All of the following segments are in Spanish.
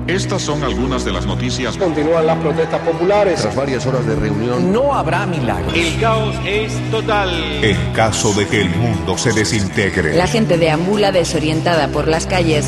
Estas son algunas de las noticias. Continúan las protestas populares. Tras varias horas de reunión, no habrá milagros. El caos es total. En caso de que el mundo se desintegre. La gente deambula desorientada por las calles.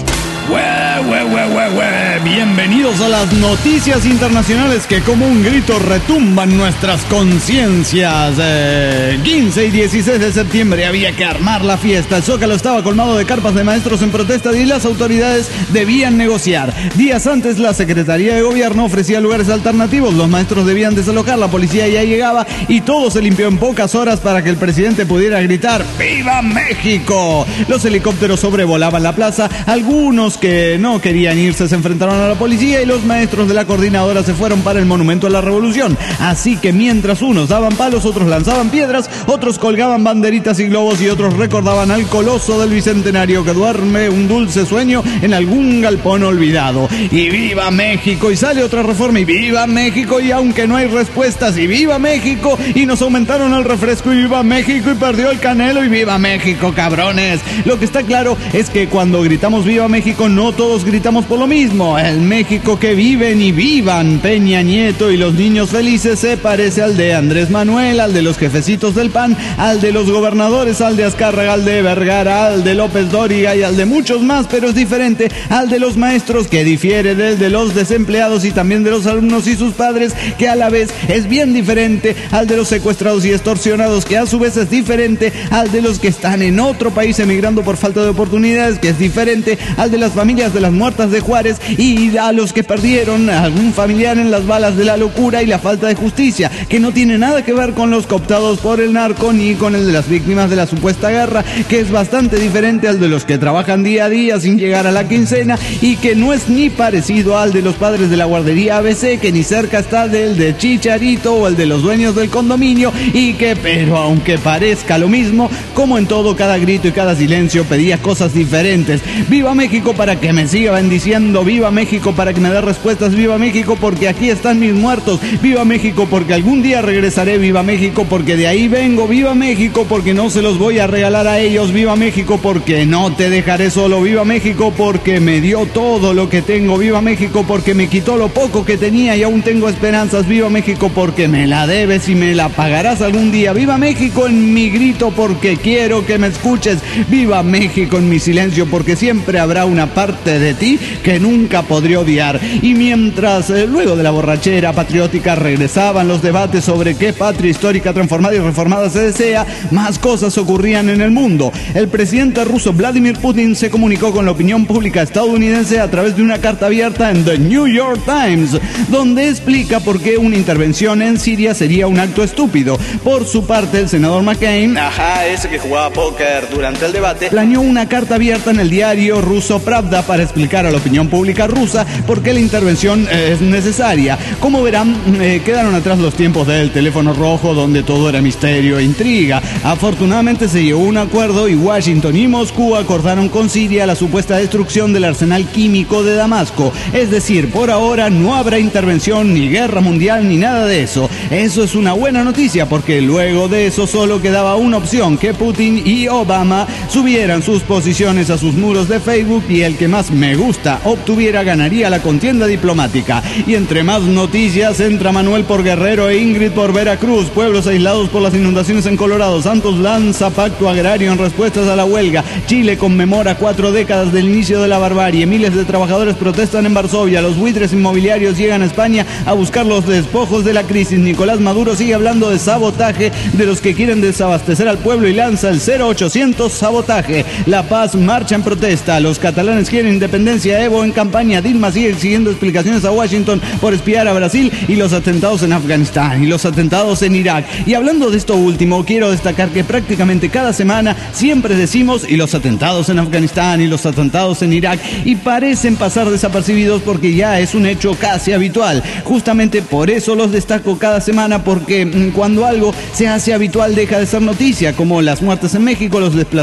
Bienvenidos a las noticias internacionales que como un grito retumban nuestras conciencias. 15 y 16 de septiembre había que armar la fiesta. El Zócalo estaba colmado de carpas de maestros en protesta y las autoridades debían negociar. Días antes la Secretaría de Gobierno ofrecía lugares alternativos. Los maestros debían desalojar, la policía ya llegaba y todo se limpió en pocas horas para que el presidente pudiera gritar ¡Viva México! Los helicópteros sobrevolaban la plaza. Algunos que no querían irse se enfrentaron a la policía y los maestros de la coordinadora se fueron para el Monumento a la Revolución. Así que mientras unos daban palos, otros lanzaban piedras, otros colgaban banderitas y globos y otros recordaban al coloso del Bicentenario que duerme un dulce sueño en algún galpón olvidado. Y ¡viva México! Y sale otra reforma y ¡viva México! Y aunque no hay respuestas y ¡viva México! Y nos aumentaron el refresco y ¡viva México! Y perdió el Canelo y ¡viva México, cabrones! Lo que está claro es que cuando gritamos ¡viva México! No todos gritamos por lo mismo. El México que viven y vivan Peña Nieto y los niños felices se parece al de Andrés Manuel, al de los jefecitos del PAN, al de los gobernadores, al de Azcárraga, al de Vergara, al de López Dóriga y al de muchos más, pero es diferente al de los maestros, que difiere del de los desempleados y también de los alumnos y sus padres, que a la vez es bien diferente al de los secuestrados y extorsionados, que a su vez es diferente al de los que están en otro país emigrando por falta de oportunidades, que es diferente al de las familias de las muertas de Juárez y a los que perdieron a algún familiar en las balas de la locura y la falta de justicia, que no tiene nada que ver con los cooptados por el narco ni con el de las víctimas de la supuesta guerra, que es bastante diferente al de los que trabajan día a día sin llegar a la quincena y que no es ni parecido al de los padres de la guardería ABC, que ni cerca está del de Chicharito o el de los dueños del condominio y que, pero aunque parezca lo mismo, como en todo, cada grito y cada silencio pedía cosas diferentes. ¡Viva México para que me siga bendiciendo! ¡Viva México para que me dé respuestas! ¡Viva México porque aquí están mis muertos! ¡Viva México porque algún día regresaré! ¡Viva México porque de ahí vengo! ¡Viva México porque no se los voy a regalar a ellos! ¡Viva México porque no te dejaré solo! ¡Viva México porque me dio todo lo que tengo! ¡Viva México porque me quitó lo poco que tenía y aún tengo esperanzas! ¡Viva México porque me la debes y me la pagarás algún día! ¡Viva México en mi grito porque quiero que me escuches! ¡Viva México en mi silencio porque siempre habrá una parte de ti que nunca podré odiar! Y mientras luego de la borrachera patriótica regresaban los debates sobre qué patria histórica transformada y reformada se desea, más cosas ocurrían en el mundo. El presidente ruso Vladimir Putin se comunicó con la opinión pública estadounidense a través de una carta abierta en The New York Times, donde explica por qué una intervención en Siria sería un acto estúpido. Por su parte, el senador McCain, ese que jugaba póker durante el debate, planeó una carta abierta en el diario ruso Pravda para explicar a la opinión pública rusa por qué la intervención es necesaria. Como verán, quedaron atrás los tiempos del teléfono rojo, donde todo era misterio e intriga. Afortunadamente se llegó a un acuerdo y Washington y Moscú acordaron con Siria la supuesta destrucción del arsenal químico de Damasco. Es decir, por ahora no habrá intervención, ni guerra mundial, ni nada de eso. Eso es una buena noticia, porque luego de eso solo quedaba una opción: que Putin y Obama subieran sus posiciones a sus muros de Facebook y el que más me gusta obtuviera ganaría la contienda diplomática. Y entre más noticias, entra Manuel por Guerrero e Ingrid por Veracruz. Pueblos aislados por las inundaciones en Colorado. Santos lanza pacto agrario en respuestas a la huelga. Chile conmemora 4 décadas del inicio de la barbarie. Miles de trabajadores protestan en Varsovia. Los buitres inmobiliarios llegan a España a buscar los despojos de la crisis. Nicolás Maduro sigue hablando de sabotaje de los que quieren desabastecer al pueblo y lanza el 0800 sabotaje. La Paz marcha en protesta. Los catalanes quieren independencia. Evo en campaña. Dilma sigue exigiendo explicaciones a Washington por espiar a Brasil, y los atentados en Afganistán y los atentados en Irak. Y hablando de esto último, quiero destacar que prácticamente cada semana siempre decimos y los atentados en Afganistán y los atentados en Irak, y parecen pasar desapercibidos porque ya es un hecho casi habitual. Justamente por eso los destaco cada semana, porque cuando algo se hace habitual deja de ser noticia, como las muertes en México, los desplazados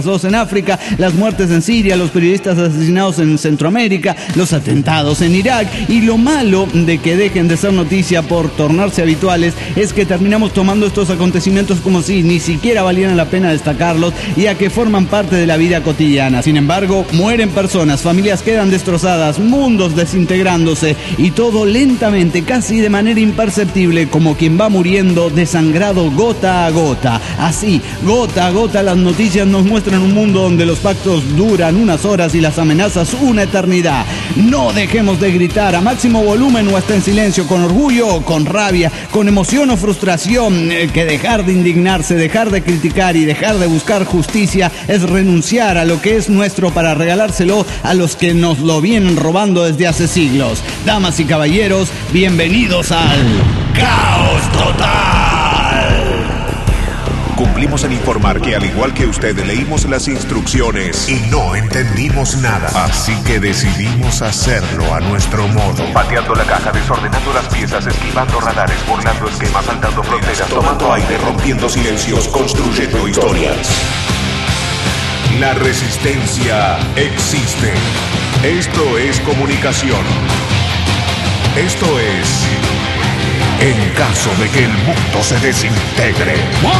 desplazados en África, las muertes en Siria, los periodistas asesinados en Centroamérica, los atentados en Irak. Y lo malo de que dejen de ser noticia por tornarse habituales es que terminamos tomando estos acontecimientos como si ni siquiera valieran la pena destacarlos, ya que forman parte de la vida cotidiana. Sin embargo, mueren personas, familias quedan destrozadas, mundos desintegrándose y todo lentamente, casi de manera imperceptible, como quien va muriendo desangrado gota a gota. Así, gota a gota, las noticias nos muestran un mundo donde los pactos duran unas horas y las amenazas una eternidad. No dejemos de gritar a máximo volumen o hasta en silencio, con orgullo o con rabia, con emoción o frustración, que dejar de indignarse, dejar de criticar y dejar de buscar justicia es renunciar a lo que es nuestro para regalárselo a los que nos lo vienen robando desde hace siglos. Damas y caballeros, bienvenidos al Caos Total. Cumplimos en informar que al igual que usted leímos las instrucciones y no entendimos nada. Así que decidimos hacerlo a nuestro modo. Pateando la caja, desordenando las piezas, esquivando radares, burlando esquemas, saltando fronteras, tomando aire, rompiendo silencios, construyendo historias. La resistencia existe. Esto es comunicación. Esto es... en caso de que el mundo se desintegre.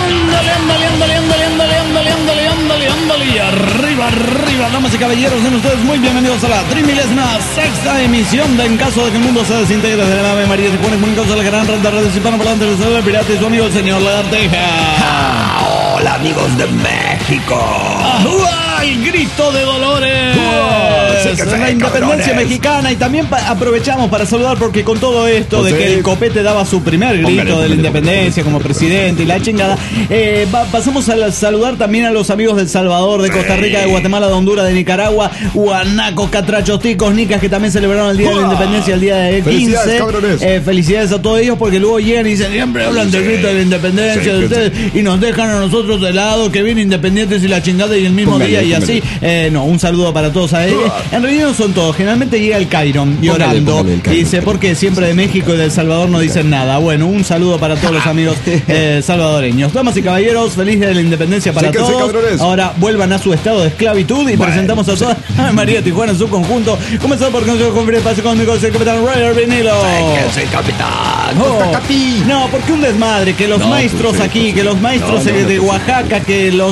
Y arriba, damas y caballeros, sean ustedes muy bienvenidos a la 36ª emisión de En caso de que el mundo se desintegre, de la Ave María. Se pone comunicados a la gran red de redes hispanoparlantes del Celular Pirata y su amigo el señor Lagarteja. Hola, amigos de México. El grito de Dolores. La independencia mexicana. Y también aprovechamos para saludar, porque con todo esto de que el Copete daba su primer grito de la independencia como presidente y la chingada, pasamos a saludar también a los amigos de El Salvador, de Costa Rica, de Guatemala, de Honduras, de Nicaragua, guanacos, catrachos, ticos, nicas, que también celebraron el día de la independencia, el día de 15. Felicidades a todos ellos, porque luego llegan y dicen, siempre hablan del grito de la independencia de ustedes y nos dejan a nosotros de lado, que vienen independientes y la chingada y el mismo día y así. No, un saludo para todos a ellos. En realidad no son todos, generalmente llega el Cairon llorando y dice, ¿por qué siempre de México y de El Salvador no dicen nada? Bueno, un saludo para todos los amigos salvadoreños. Damas y caballeros, feliz de la independencia para todos. Ahora vuelvan a su estado de esclavitud y presentamos a toda María Tijuana en su conjunto. Comenzando por Consejo de Espacio Económico, el capitán Roger Vinilo. Sí, capitán. No, porque un desmadre, que los maestros aquí, que los maestros de Oaxaca, que los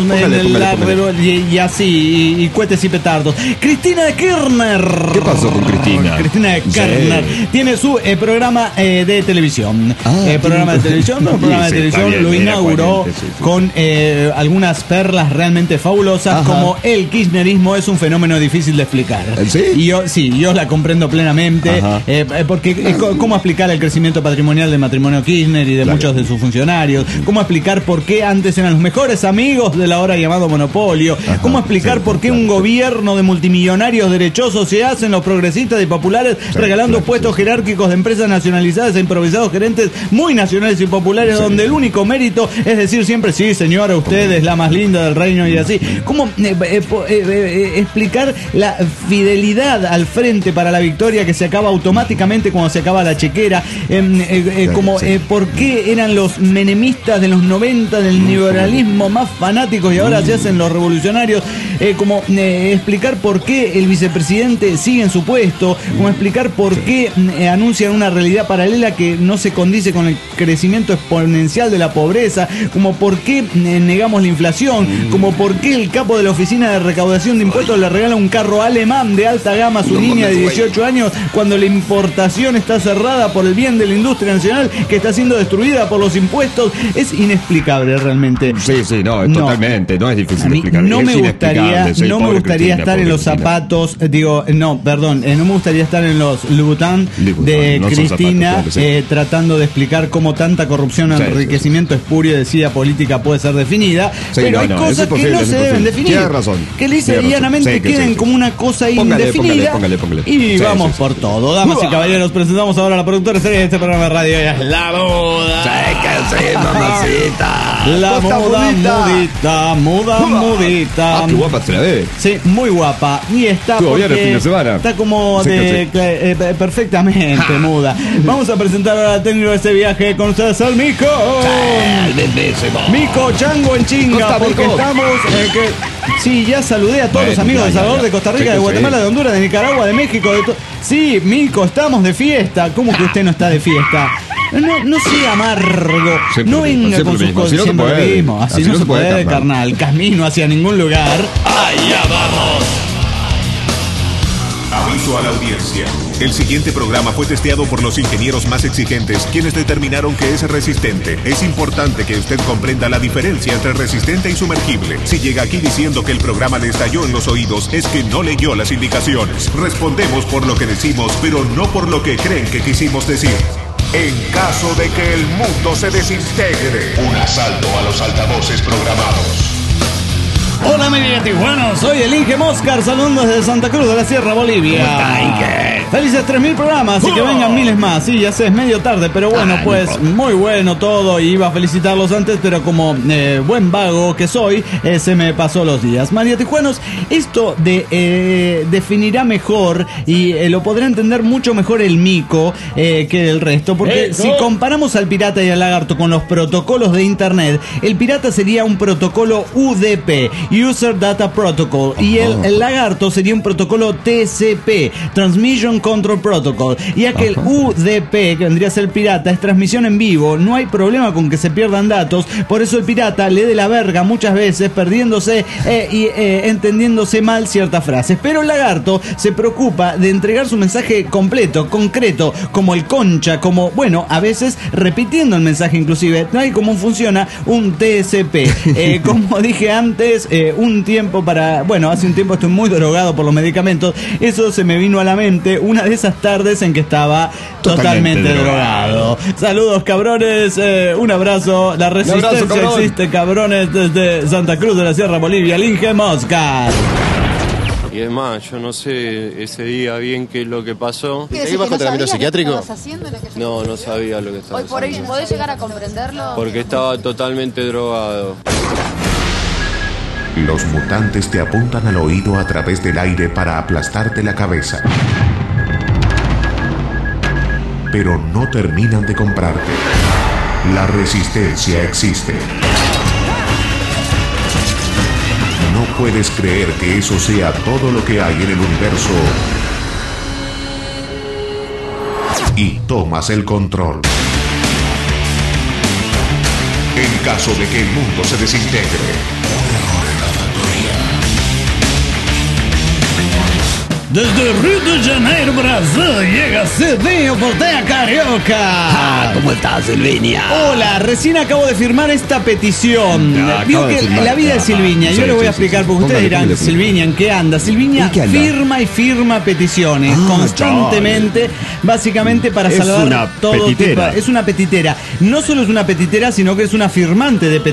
y así, y cohetes y petardos. Cristina de Kirchner. ¿Qué pasó con Cristina? Cristina de Kirchner tiene su programa de televisión. Programa de televisión, lo inauguró con algunas perlas realmente fabulosas, como el kirchnerismo es un fenómeno difícil de explicar. ¿Sí? Y yo la comprendo plenamente, porque cómo explicar el crecimiento patrimonial del matrimonio Kirchner y de muchos de sus funcionarios, cómo explicar por qué antes eran los mejores amigos de la ahora llamado monopolio, cómo explicar por qué un gobierno de multimillonarios derechosos se hacen los progresistas y populares regalando puestos jerárquicos de empresas nacionalizadas a improvisados gerentes muy nacionales y populares, donde el único mérito es decir siempre, sí señora, usted es la más linda del reino y así. ¿Cómo explicar la fidelidad al frente para la victoria que se acaba automáticamente cuando se acaba la chequera? ¿Por qué eran los menemistas de los 90 del liberalismo más fanáticos y ahora se hacen los revolucionarios? Explicar por qué el vicepresidente sigue en su puesto, como explicar por qué anuncian una realidad paralela que no se condice con el crecimiento exponencial de la pobreza, como por qué negamos la inflación, como por qué el capo de la oficina de recaudación de impuestos le regala un carro alemán de alta gama a su niña de 18 años cuando la importación está cerrada por el bien de la industria nacional que está siendo destruida por los impuestos. Es inexplicable realmente. Sí, totalmente, no es difícil de explicar. No me gustaría estar en los zapatos, no me gustaría estar en los Louboutin de Cristina, tratando de explicar cómo tanta corrupción, enriquecimiento espurio y desidia política puede ser definida, pero hay cosas que no se deben definir. Tienes razón. Que lisa y llanamente queden como una cosa indefinida. Póngale. Y vamos por todo. Damas y caballeros, presentamos ahora a la productora serie de este programa de radio. Ella es la Muda. Mamacita. La mudita. Qué guapa se la ve. Sí, muy guapa. Y está bien el fin de semana. Está como perfectamente muda. Vamos a presentar ahora al técnico de este viaje con ustedes al Mico. Mico Chango en chinga, porque estamos Sí, ya saludé a todos los amigos de Salvador, de Costa Rica, de Guatemala, de Honduras, de Nicaragua, de México, de todo. Sí, Mico, estamos de fiesta. ¿Cómo que usted no está de fiesta? No sea amargo. No venga con sus cosas. Siempre lo mismo. Así no se puede, carnal. Camino hacia ningún lugar. ¡Allá vamos! Aviso a la audiencia. El siguiente programa fue testeado por los ingenieros más exigentes, quienes determinaron que es resistente. Es importante que usted comprenda la diferencia entre resistente y sumergible. Si llega aquí diciendo que el programa le estalló en los oídos, es que no leyó las indicaciones. Respondemos por lo que decimos, pero no por lo que creen que quisimos decir. En caso de que el mundo se desintegre, un asalto a los altavoces programados. Hola, media Tijuana, soy el Inge Moscar, saludando desde Santa Cruz de la Sierra, Bolivia. Felices 3000 programas y que vengan miles más. Sí, ya sé, es medio tarde, pero bueno, pues muy bueno todo. Iba a felicitarlos antes, pero como buen vago que soy, se me pasó los días. María Tijuanos, esto definirá mejor y lo podrá entender mucho mejor el Mico que el resto, porque si comparamos al pirata y al lagarto con los protocolos de internet, el pirata sería un protocolo UDP, User Data Protocol, y el lagarto sería un protocolo TCP, Transmission Control Protocol, y aquel UDP, que vendría a ser pirata, es transmisión en vivo. No hay problema con que se pierdan datos, por eso el pirata le dé la verga muchas veces, perdiéndose y entendiéndose mal ciertas frases, pero el lagarto se preocupa de entregar su mensaje completo, concreto, como el concha, como, bueno, a veces repitiendo el mensaje inclusive, tal como funciona un TCP. Como dije antes, un tiempo hace un tiempo estoy muy drogado por los medicamentos. Eso se me vino a la mente una de esas tardes en que estaba totalmente drogado. Saludos, cabrones, un abrazo. La resistencia existe, cabrones, desde Santa Cruz de la Sierra, Bolivia, el Inge Moscar. Y es más, yo no sé ese día bien qué es lo que pasó. ¿Te ibas con tratamiento psiquiátrico? No sabía lo que estaba haciendo. Hoy por hoy, ¿podés llegar a comprenderlo? Porque estaba totalmente drogado. Los mutantes te apuntan al oído a través del aire para aplastarte la cabeza. Pero no terminan de comprarte. La resistencia existe. No puedes creer que eso sea todo lo que hay en el universo. Y tomas el control. En caso de que el mundo se desintegre. Desde Rio de Janeiro, Brasil, llega Silvinho Porteña Carioca. ¿Cómo estás, Silviña? Hola, recién acabo de firmar esta petición. Vio que la vida de Silviña, yo le voy a explicar, porque ustedes dirán, Silviña, ¿en qué anda? Silviña firma y firma peticiones constantemente, básicamente para salvar todo tipo. Es una petitera. No solo es una petitera, sino que es una firmante de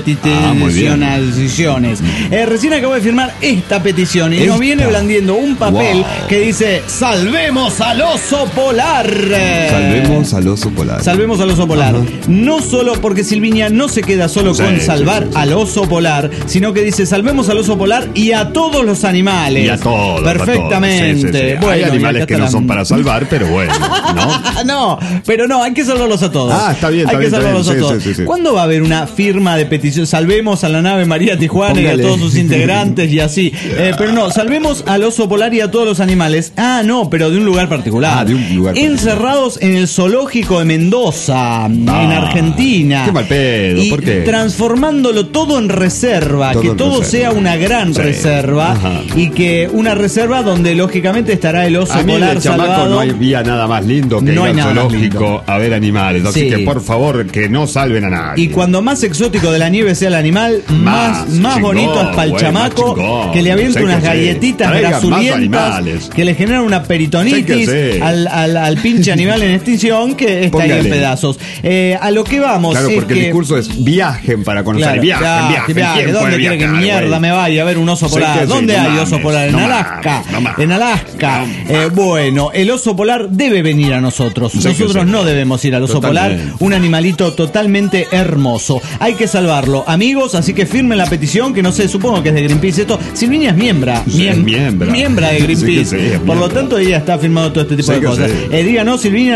peticiones. Recién acabo de firmar esta petición y nos viene blandiendo un papel que dice: salvemos al oso polar. Salvemos al oso polar. Salvemos al oso polar. No solo porque Silviña no se queda solo con salvar al oso polar, sino que dice: salvemos al oso polar y a todos los animales. Y a todos. Perfectamente. Sí. Bueno, hay animales que no son para salvar, pero bueno, ¿no? No, pero no, hay que salvarlos a todos. Está bien. Hay que salvarlos a todos. Sí. ¿Cuándo va a haber una firma de petición? Salvemos a la nave María Tijuana y a todos sus integrantes y así. Pero no, salvemos al oso polar y a todos los animales. No, pero de un lugar particular. Encerrados en el zoológico de Mendoza, en Argentina. Qué mal pedo, y ¿por qué? Transformándolo todo en reserva, que todo sea una gran reserva. Y que una reserva donde lógicamente estará el oso polar salvado. No había nada más lindo que ir al zoológico a ver animales. Así que por favor, que no salven a nadie. Y cuando más exótico de la nieve sea el animal, más bonito es para el chamaco, que le avienta unas galletitas grasulientas que le genera una peritonitis al pinche animal en extinción que está ahí en pedazos. A lo que vamos. Claro, porque el discurso es viajen para conocer. Viajen. ¿Dónde quiere que mierda me vaya a ver un oso polar? ¿Dónde hay oso polar? En Alaska. En Alaska. Bueno, el oso polar debe venir a nosotros. Nosotros no debemos ir al oso polar. Un animalito totalmente hermoso. Hay que salvarlo. Amigos, así que firmen la petición, que no sé, supongo que es de Greenpeace esto. Silviña es miembra de Greenpeace. Por lo tanto, ella está firmando todo este tipo de cosas. Díganos, Silviña, la editora de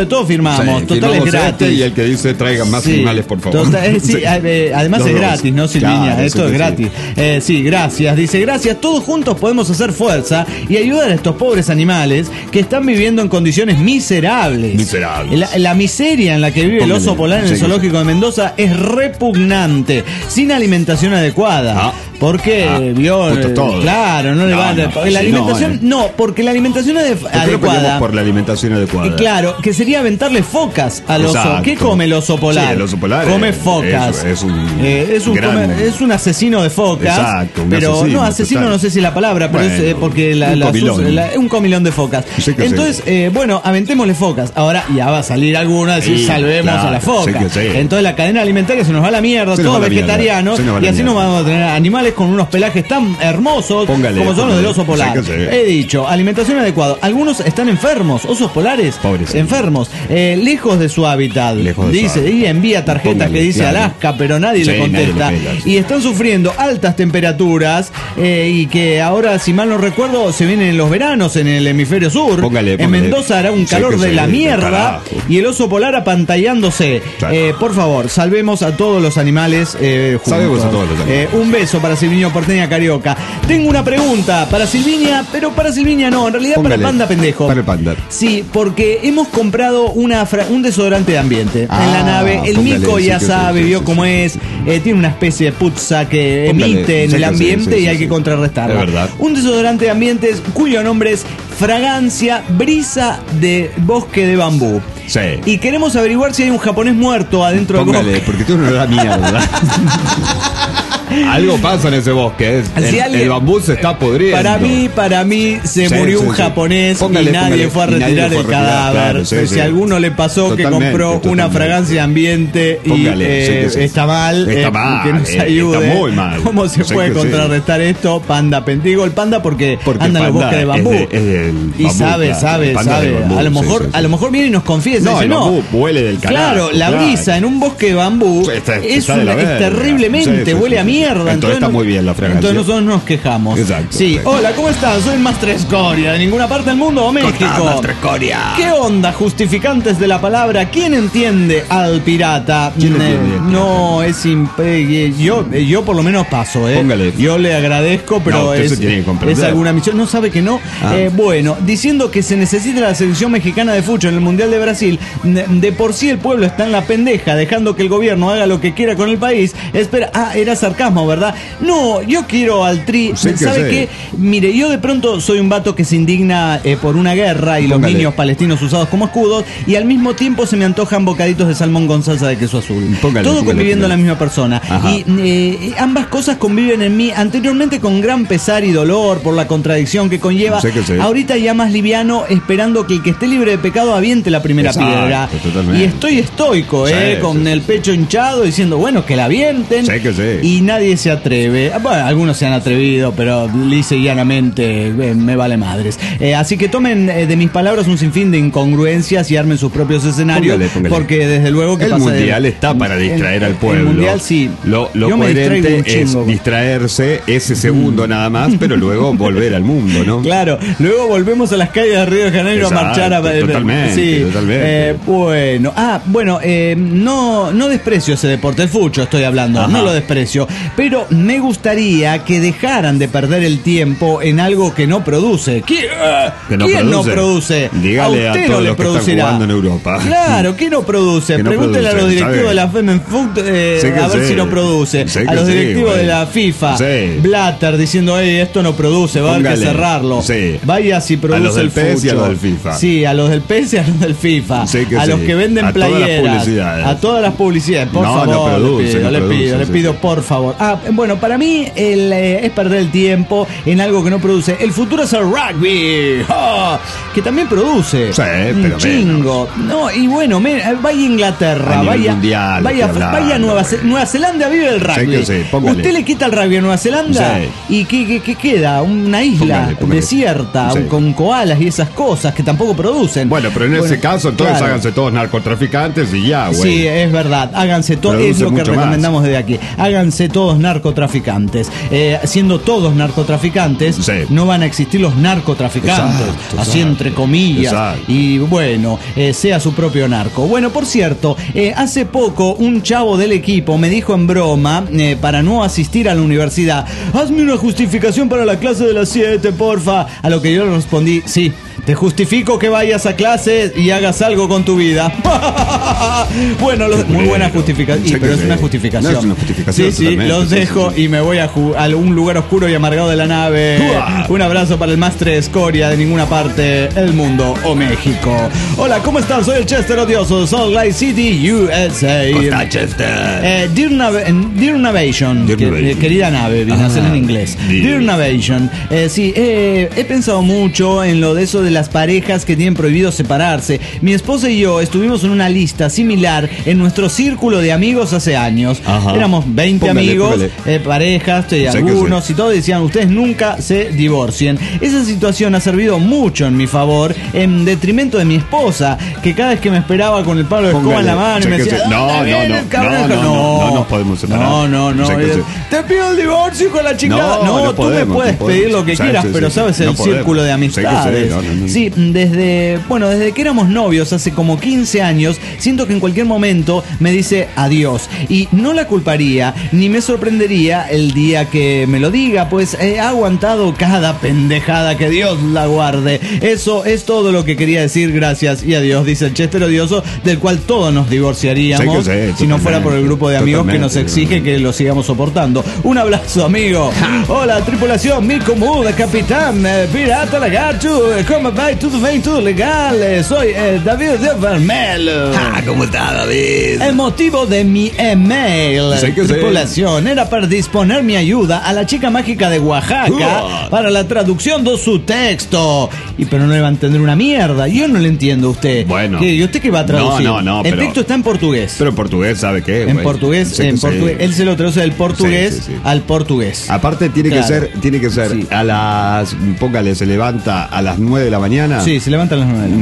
de todo firmamos. Sí, Total, es gratis. y el que dice traigan más animales, por favor. Total, sí, además es gratis, ¿no, Silvinia? Claro, Esto es gratis. Sí, gracias. Dice, gracias. Todos juntos podemos hacer fuerza y ayudar a estos pobres animales que están viviendo en condiciones miserables. La miseria en la que vive el oso polar en el zoológico de Mendoza es repugnante, sin alimentación adecuada. Porque vio, claro, no le va a... La alimentación, no, porque la alimentación adecuada... por la alimentación adecuada. Claro, que sería aventarle focas al oso. ¿Qué come el oso polar? Sí, el oso polar come focas. Es un asesino de focas. Exacto, pero no, asesino total. No sé si es la palabra, pero es porque un comilón de focas. Sí, entonces, bueno, aventémosle focas. Ahora ya va a salir alguna a decir salvemos a la foca. Entonces la cadena alimentaria se nos va a la mierda, todos vegetarianos, y así nos vamos a tener animales con unos pelajes tan hermosos como son los del oso polar. He dicho, alimentación adecuada. Algunos están enfermos, osos polares enfermos, lejos de su hábitat. Dice, y envía tarjetas que dice Alaska, pero nadie le contesta. Y están sufriendo altas temperaturas y que ahora, si mal no recuerdo, se vienen en los veranos en el hemisferio sur. En Mendoza hará un calor de la mierda y el oso polar apantallándose. Por favor, salvemos a todos los animales juntos. Salvemos a todos los animales. Un beso para Silviño Porteña Carioca. Tengo una pregunta para Silviña, pero para Silviña no, en realidad para Panda Pendejo. Para el Panda. Sí, porque hemos comprado un desodorante de ambiente en la nave. El Mico ya sabe, vio cómo es. Tiene una especie de putza que emite en el ambiente y hay que contrarrestarla. Es verdad. Un desodorante de ambientes cuyo nombre es Fragancia Brisa de Bosque de Bambú. Sí. Y queremos averiguar si hay un japonés muerto adentro del bosque. Porque tú no le das mierda. Algo pasa en ese bosque. El bambú se está podriendo. Para mí se murió un japonés y nadie fue a retirar el cadáver. Claro, si a alguno le pasó que compró una fragancia de ambiente y está mal, que nos ayude. Está muy mal. ¿Cómo se puede contrarrestar esto? Panda Digo el panda porque anda en el bosque de bambú. Y sabe. A lo mejor viene y nos confiesa. No, el bambú huele del carajo. Claro, la brisa en un bosque de bambú es terriblemente, huele a mierda. Entonces está muy bien la fragancia. Entonces nosotros nos quejamos. Exacto. Sí, hola, ¿cómo estás? Soy Mastre Escoria, de ninguna parte del mundo o México. Mastre Escoria. ¿Qué onda, justificantes de la palabra? ¿Quién entiende al pirata? No, es yo por lo menos paso, Póngale. Yo le agradezco, pero es alguna misión. No sabe que no. Bueno, diciendo que se necesita la selección mexicana de fútbol en el Mundial de Brasil. De por sí el pueblo está en la pendeja, dejando que el gobierno haga lo que quiera con el país. Espera, era sarcasmo, ¿verdad? No, yo quiero al Tri. ¿Sabe qué? Mire, yo de pronto soy un vato que se indigna por una guerra y los niños palestinos usados como escudos, y al mismo tiempo se me antojan bocaditos de salmón con salsa de queso azul. Todo conviviendo en la misma persona. Ajá. Y ambas cosas conviven en mí anteriormente con gran pesar y dolor por la contradicción que conlleva. Ahorita ya más liviano, esperando que el que esté libre de pecado aviente la primera piedra. Totalmente. Y estoy estoico, con el pecho hinchado, diciendo, bueno, que la avienten. Y nadie se atreve. Bueno, algunos se han atrevido, pero lisa y llanamente me vale madres. Así que tomen de mis palabras un sinfín de incongruencias y armen sus propios escenarios. Póngale. Porque desde luego que el mundial está para distraer al pueblo. El mundial sí. Lo coherente es distraerse ese segundo nada más, pero luego volver al mundo, ¿no? Claro, luego volvemos a las calles de Río de Janeiro a marchar a... Totalmente. No desprecio ese deporte, el fucho estoy hablando. Ajá. No lo desprecio, pero me gustaría que dejaran de perder el tiempo en algo que no produce. ¿Quién no produce? Dígale a usted no le producirá. Jugando en Europa. Claro, ¿quién no produce? Pregúntele a los directivos de la Femenfoot a ver si no produce. A los directivos de la FIFA. Blatter diciendo, esto no produce, va a haber que cerrarlo. Vaya si produce el fucho. A los del PS y a los del FIFA. Sí, a los del PS y a los del FIFA. A los que venden playeras. A todas las publicidades. Por favor, le pido, por favor. Bueno, para mí es perder el tiempo en algo que no produce. El futuro es el rugby, que también produce. Pero chingo. No, y bueno, vaya a Inglaterra, vaya a Nueva Zelanda, vive el rugby. Usted le quita el rugby a Nueva Zelanda y ¿qué queda? Una isla desierta con koalas y esas cosas que tampoco producen. Bueno, pero en ese caso, entonces háganse todos narcotraficantes y ya, güey. Sí, es verdad, háganse todo, es lo que recomendamos desde aquí. Háganse todos todos narcotraficantes. Siendo todos narcotraficantes, Sí. no van a existir los narcotraficantes, Exacto, así exacto. entre comillas. Exacto. Y bueno, sea su propio narco. Bueno, por cierto, hace poco un chavo del equipo me dijo en broma, para no asistir a la universidad, hazme una justificación para la clase de las 7, porfa. A lo que yo le respondí, sí, te justifico que vayas a clase y hagas algo con tu vida. Bueno, muy buena justificación. Sí, Pero es sí. una justificación. No, es una justificación, Sí, totalmente, los sí, dejo sí, sí. y me voy a un lugar oscuro y amargado de la nave. ¡Uah! Un abrazo para el máster de escoria de ninguna parte, el mundo o México. Hola, ¿cómo están? Soy el Chester Odioso de Salt Lake City, USA. ¿Cómo está, Chester? Dear Navation, Dear Navation. querida nave, viene a ser en inglés. Dear Navation, sí, he pensado mucho en lo de eso de las parejas que tienen prohibido separarse. Mi esposa y yo estuvimos en una lista similar en nuestro círculo de amigos hace años. Ajá. Éramos 20 Póngale, amigos, póngale. parejas, que algunos sí. y todos decían, ustedes nunca se divorcien. Esa situación ha servido mucho en mi favor, en detrimento de mi esposa, que cada vez que me esperaba con el palo de escoba en la mano y me decía, Chéquese. No, "¿Dónde no, viene no, el cabrón?". no nos podemos separar. No. Chéquese. Te pido el divorcio con la chingada. No, no tú me podemos, puedes no podemos. pedir lo que Sí, quieras, sí, pero sí, sabes sí. el No podemos. círculo de amistades. No. Sí, desde que éramos novios hace como 15 años, siento que en cualquier momento me dice adiós. Y no la culparía, ni me sorprendería el día que me lo diga, pues he aguantado cada pendejada, que Dios la guarde. Eso es todo lo que quería decir, gracias y adiós, dice el Chester Odioso, del cual todos nos divorciaríamos Sí, si no fuera por el grupo de amigos que nos totalmente. exige que lo sigamos soportando. Un abrazo, amigo. Hola, tripulación, mi común, capitán, pirata lagarto, ¿cómo va? ¿Todo bien? ¿Todo legal? Soy David de Vermelo. ¿Cómo está, David? El motivo de mi email, Sí que sí. tripulación, era para disponer mi ayuda a la chica mágica de Oaxaca para la traducción de su texto. Pero no le va a entender una mierda. Yo no le entiendo a usted. Bueno. ¿Y usted qué va a traducir? No, El pero- texto está en portugués. Pero en portugués, ¿sabe qué? En güey? portugués, Sí que en sí. portugués. Él se lo traduce del portugués Sí, sí, sí. al portugués. Aparte tiene Claro. que ser Sí. a las, póngale, se levanta a las 9 de la mañana. Sí, se levantan las 9.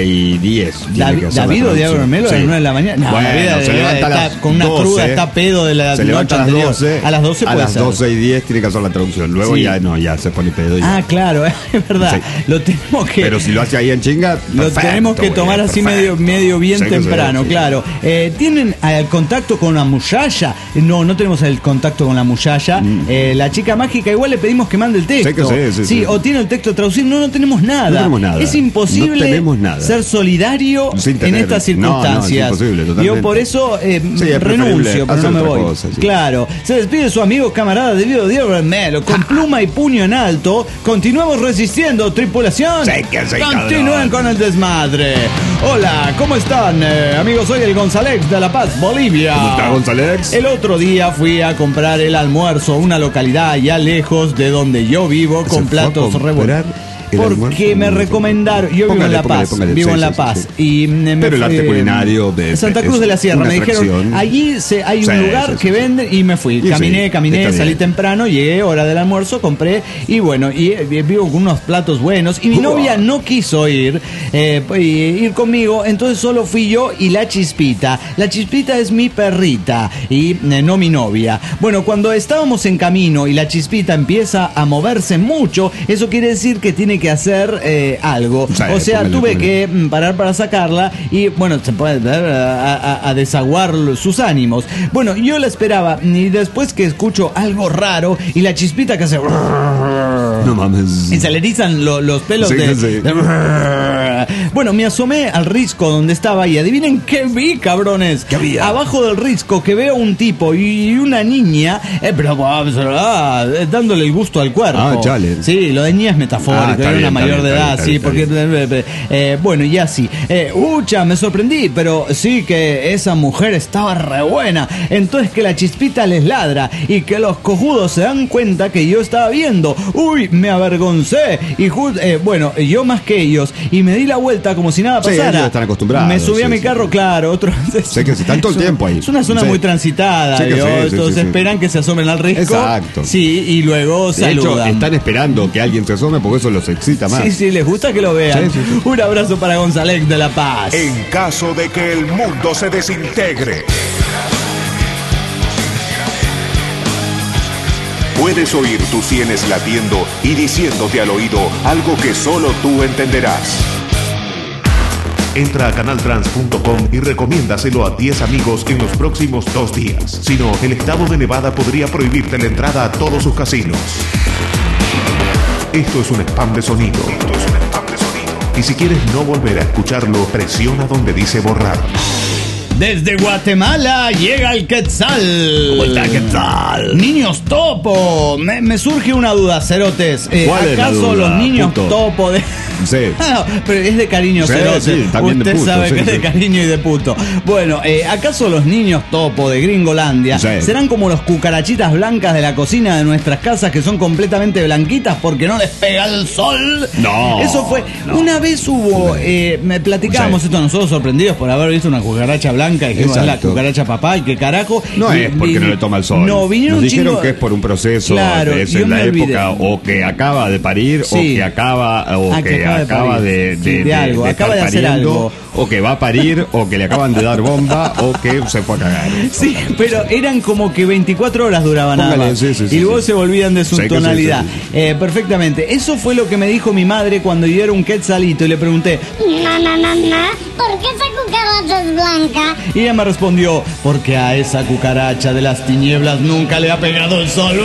9:10. tiene que hacer la David o Diego traducción. Vermelo a las Sí. 9 de la mañana. No, Bueno, David, se levanta a está las con una 12, cruda, está pedo de la se levanta a las noche 12. anterior. A las 12 a puede las ser. 12:10 tiene que hacer la traducción. Luego Sí. ya se pone pedo. Ya. Ah, claro, es verdad. Sí. Lo tenemos que... Pero si lo hace ahí en chinga, Lo perfecto, tenemos que güey, tomar así perfecto. medio bien Sí que sí, temprano, sí. claro. ¿Tienen el contacto con la muchacha? No tenemos el contacto con la muchacha. La chica mágica, igual le pedimos que mande el texto. Sí, o tiene el texto traducido. No tenemos nada. No tenemos nada. Es imposible No tenemos nada. ser solidario Sin en tener- estas no, no, es circunstancias. imposible, totalmente. Yo por eso Sí, es renuncio, preferible pero no me hacer voy. otra cosa, sí. Claro. Se despide su amigo camarada de Diego Vermelo con pluma y puño en alto. Continuamos resistiendo, tripulación. Sí que sí, Continúen cabrón. con el desmadre. Hola, ¿cómo están? Amigos, soy el González de La Paz, Bolivia. ¿Cómo está, González? El otro día fui a comprar el almuerzo a una localidad ya lejos de donde yo vivo, con ¿Se fue a platos comprar revueltos. el Porque almuerzo? me recomendaron, yo vivo en La Paz, Póngale, sí, sí, Paz, sí. y me Pero el fui, arte culinario de Santa Cruz es de la Sierra, una me dijeron, atracción. allí hay un Sí, lugar sí, que sí. vende, y me fui, Y caminé, está salí bien. temprano, llegué, hora del almuerzo, compré, y bueno, y vivo con unos platos buenos, y mi novia no quiso ir conmigo, entonces solo fui yo y la Chispita. La Chispita es mi perrita, y no mi novia. Bueno, cuando estábamos en camino y la Chispita empieza a moverse mucho, eso quiere decir que tiene que hacer algo. Sí, O sea, póngale, tuve póngale. que parar para sacarla y, bueno, se puede ver a desaguar sus ánimos. Bueno, yo la esperaba y después que escucho algo raro y la Chispita que hace... No mames. Y se le erizan los pelos Sí, de... sí. Bueno, me asomé al risco donde estaba y adivinen qué vi, cabrones. ¿Qué había? Abajo del risco que veo un tipo y una niña, dándole el gusto al cuerpo. Ah, chale. Sí, lo de niña es metafórico, Está era bien, una está mayor bien, de está edad, bien, sí, está porque... bueno, y así. Me sorprendí, pero sí que esa mujer estaba re buena. Entonces que la Chispita les ladra y que los cojudos se dan cuenta que yo estaba viendo. Uy, me avergoncé. Y bueno, yo más que ellos. Y me di la vuelta como si nada Sí, pasara. ellos están acostumbrados, Me subí a sí, mi sí. carro, claro. Otro, Sé que sí, están todo el tiempo ahí. Es una zona Sí. muy transitada. Sí que ¿vio? sí, sí, Entonces sí, sí. esperan que se asomen al risco. Exacto. Sí, y luego De hecho, saludan. están esperando que alguien se asome porque eso los excita más. Sí, sí, les gusta que lo vean. Sí, sí, sí. Un abrazo para González de La Paz. En caso de que el mundo se desintegre, Puedes oír tus sienes latiendo y diciéndote al oído algo que solo tú entenderás. Entra a canaltrans.com y recomiéndaselo a 10 amigos en los próximos 2 días. Si no, el estado de Nevada podría prohibirte la entrada a todos sus casinos. Esto es un spam de sonido. Y si quieres no volver a escucharlo, presiona donde dice borrar. Desde Guatemala llega el Quetzal. ¿Cómo está Quetzal? Niños topo. Me surge una duda, cerotes. ¿Cuál es la ¿Acaso duda, los niños puto? topo de... Sí. No, pero es de cariño, Sí, cerotes. sí, también de Usted puto, sabe sí, que es de sí. cariño y de puto. Bueno, ¿acaso los niños topo de Gringolandia Sí. serán como los cucarachitas blancas de la cocina de nuestras casas que son completamente blanquitas porque no les pega el sol? No. Eso fue... no. Una vez hubo... me platicábamos Sí. esto nosotros sorprendidos por haber visto una cucaracha blanca y dijimos, es la Exacto. cucaracha papá, y qué carajo. No Y- es porque y- no le toma el sol. No, vinieron Nos dijeron chingo- que es por un proceso Claro, es yo en la me olvidé. época o que acaba de parir Sí. o que acaba parir. Sí, de algo, estar acaba de hacer pariendo, algo. o que va a parir o que le acaban de dar bomba o que se fue a cagar. Sí, pero eran como que 24 horas duraban nada Póngale, más. sí, sí, sí, y luego sí. se volvían de su Sí, que sí, tonalidad. sí, Perfectamente. Eso fue lo que me dijo mi madre cuando yo era un quetzalito y le pregunté. ¿Por qué esa cucaracha es blanca? Y ella me respondió, porque a esa cucaracha de las tinieblas nunca le ha pegado el sol.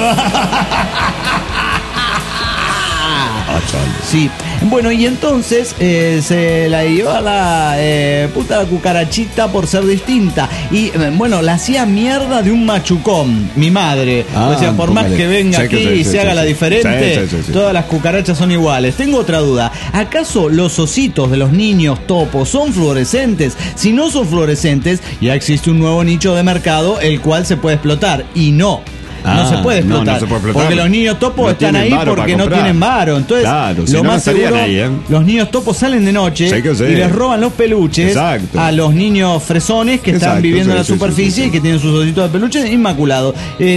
Sí, bueno, y entonces se la llevó a la puta cucarachita por ser distinta. Y bueno, la hacía mierda de un machucón, mi madre. Ah, O sea, por más póngale. que venga Sí, aquí que sí, y sí, se haga sí, la sí. diferente, Sí. todas las cucarachas son iguales. Tengo otra duda. ¿Acaso los ositos de los niños topos son fluorescentes? Si no son fluorescentes, ya existe un nuevo nicho de mercado el cual se puede explotar. Y no. No se puede no, explotar, no se puede explotar. porque los niños topos No están tienen ahí varo porque para no comprar. tienen varo. Entonces, Claro, si lo no, más no estarían seguro, ahí, ¿eh? los niños topos salen de noche Sí que sí. y les roban los peluches Exacto. a los niños fresones que están Exacto, viviendo en la sí, sí, superficie sí, sí. y que tienen sus ositos de peluche inmaculados.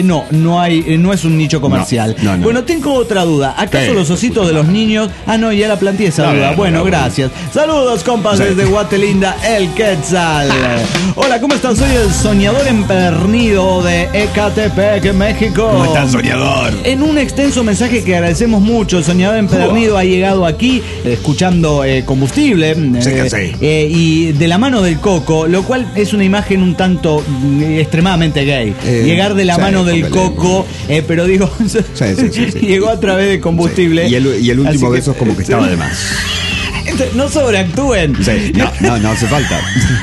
No es un nicho comercial. No. Bueno, tengo otra duda. ¿Acaso ¿Qué? los ositos de los niños? Ah, no, ya la planteé esa No, duda. no, Bueno, no, gracias. Saludos, compas, Sí. desde Guatelinda, el Quetzal. Hola, ¿cómo están? Soy el soñador empedernido de Ecatepec, México. ¿Cómo estás, soñador? En un extenso mensaje que agradecemos mucho, el soñador empedernido ha llegado aquí escuchando combustible Sí que sí. y de la mano del coco, lo cual es una imagen un tanto extremadamente gay. Llegar de la sí, mano del póngale. coco, pero digo, Sí. llegó a través de combustible. Sí. Y el Así último que- beso es como que estaba de más. No sobreactúen. Sí, no hace falta.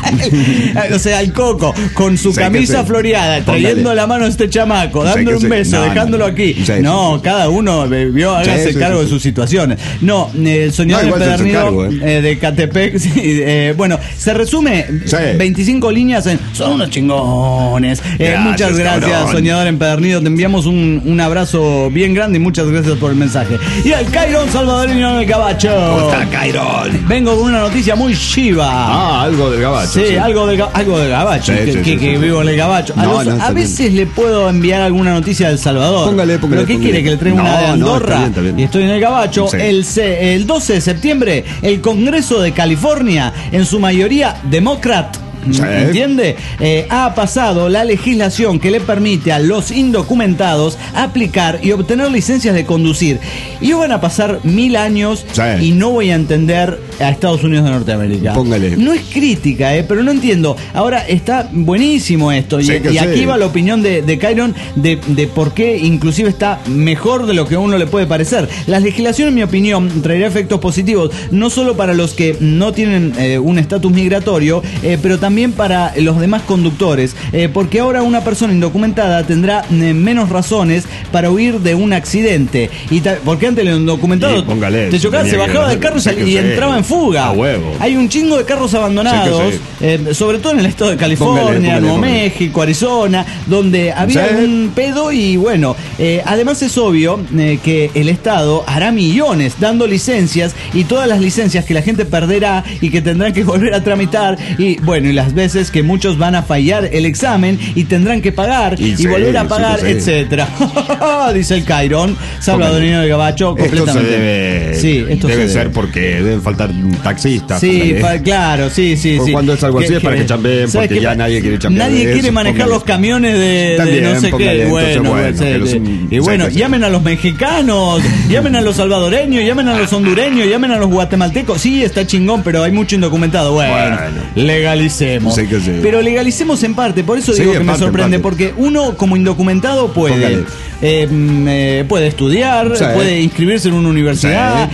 O sea, el coco con su Sí, camisa que sí. floreada, Póngale. trayendo la mano a este chamaco, Sí, dándole que un sí. beso, No, dejándolo no. aquí. Sí, No, sí. cada uno hágase Sí, cargo sí, de sus situaciones. No, el soñador No, igual se hace empedernido cargo, de Catepec. Sí, bueno, se resume Sí. 25 líneas en son unos chingones. Muchas gracias, cabrón. soñador empedernido. Te enviamos un abrazo bien grande y muchas gracias por el mensaje. Y al Cairón salvadoreño en el Gabacho. ¿Cómo está, Cairón? Vengo con una noticia muy chiva. Algo del gabacho. Sí, algo del gabacho, Sí, que, sí, que- sí, que sí. vivo en el gabacho. No, A está bien. veces le puedo enviar alguna noticia del Salvador. Póngale. ¿Pero qué quiere? ¿Que le traiga una de No, Andorra? está bien. Y estoy en el gabacho. Sí. El 12 de septiembre, el Congreso de California, en su mayoría demócrata, Sí. ¿entiende? Ha pasado la legislación que le permite a los indocumentados aplicar y obtener licencias de conducir. Y van a pasar 1000 años Sí. y no voy a entender a Estados Unidos de Norteamérica. Póngale. No es crítica, pero no entiendo. Ahora está buenísimo esto. Sí, que y aquí sí. va la opinión de Cairon de por qué inclusive está mejor de lo que a uno le puede parecer. La legislación, en mi opinión, traerá efectos positivos, no solo para los que no tienen un estatus migratorio, pero también para los demás conductores, porque ahora una persona indocumentada tendrá menos razones para huir de un accidente. Porque antes el indocumentado Sí, póngale, te chocaba, tenía se que- bajaba del carro sí que y sí. entraba en fuga. A huevo. Hay un chingo de carros abandonados, sobre todo en el estado de California, Póngale, Nuevo póngale. México, Arizona, donde había Sí. un pedo y bueno, además es obvio que el estado hará millones dando licencias y todas las licencias que la gente perderá y que tendrán que volver a tramitar y bueno, y las veces que muchos van a fallar el examen y tendrán que pagar y volver a pagar, etcétera. Dice el Cairón, salvadoreño de Gabacho, completamente. Esto debe ser porque deben faltar taxistas. Sí, claro, sí. Cuando es algo así es para que chambeen, porque ya nadie quiere chambear. Nadie quiere manejar los camiones de no sé qué. Y bueno, llamen a los mexicanos, llamen a los salvadoreños, llamen a los hondureños, llamen a los guatemaltecos. Sí, está chingón, pero hay mucho indocumentado. Bueno, legalicemos. Pero legalicemos en parte, por eso digo que me sorprende, porque uno como indocumentado puede estudiar, puede inscribirse en una universidad,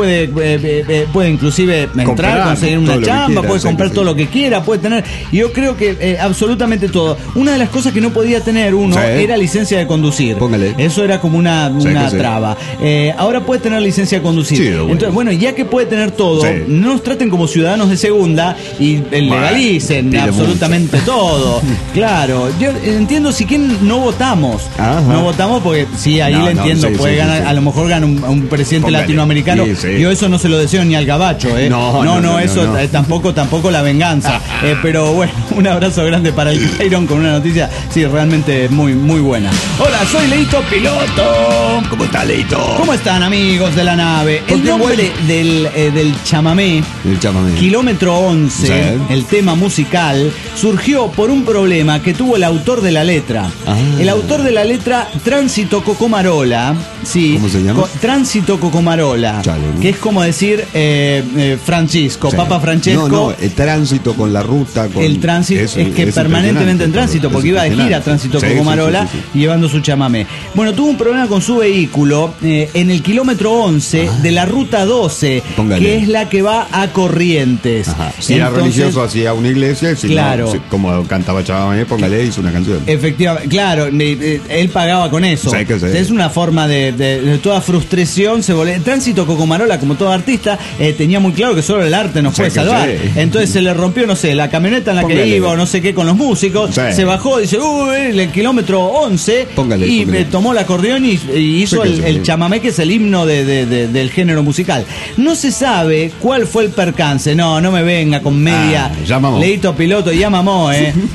puede inclusive entrar, conseguir una chamba, puede comprar todo lo que quiera, puede tener, yo creo que absolutamente todo. Una de las cosas que no podía tener uno era licencia de conducir. Eso era como una traba. Ahora puede tener licencia de conducir. Entonces, bueno, ya que puede tener todo, no nos traten como ciudadanos de segunda y legalicen absolutamente todo. Claro, yo entiendo si quién no votamos. No votamos porque sí, ahí le entiendo, puede ganar, a lo mejor gana un presidente latinoamericano. Yo eso no se lo deseo ni al Gabacho, eso tampoco la venganza. Pero bueno, un abrazo grande para el Cairón con una noticia, realmente muy, muy buena. Hola, soy Leito Piloto. ¿Cómo está, Leito? ¿Cómo están, amigos de la nave? El nombre del chamamé, Kilómetro 11, el tema musical, surgió por un problema que tuvo el autor de la letra. El autor de la letra, Tránsito Cocomarola. ¿Cómo se llama? Tránsito Cocomarola. Que es como decir Francisco, Papa Francesco. No, el tránsito con la ruta. El tránsito es que permanentemente en tránsito, porque iba de gira Tránsito Cocomarola llevando su chamamé. Bueno, tuvo un problema con su vehículo en el kilómetro 11 de la ruta 12, que es la que va a Corrientes. Si era religioso, hacía una iglesia, como cantaba chamamé, hizo una canción. Efectivamente, claro, él pagaba con eso. Es una forma de toda frustración se volvió. Tránsito Cocomarola, como todo artista, tenía muy claro que solo el arte nos puede salvar. Entonces se le rompió, la camioneta en la que iba o no sé qué con los músicos, se bajó, dice, el kilómetro 11, tomó el acordeón y hizo el chamamé, que es el himno del género musical. No se sabe cuál fue el percance. No me venga con media. Leito Piloto, ya mamó.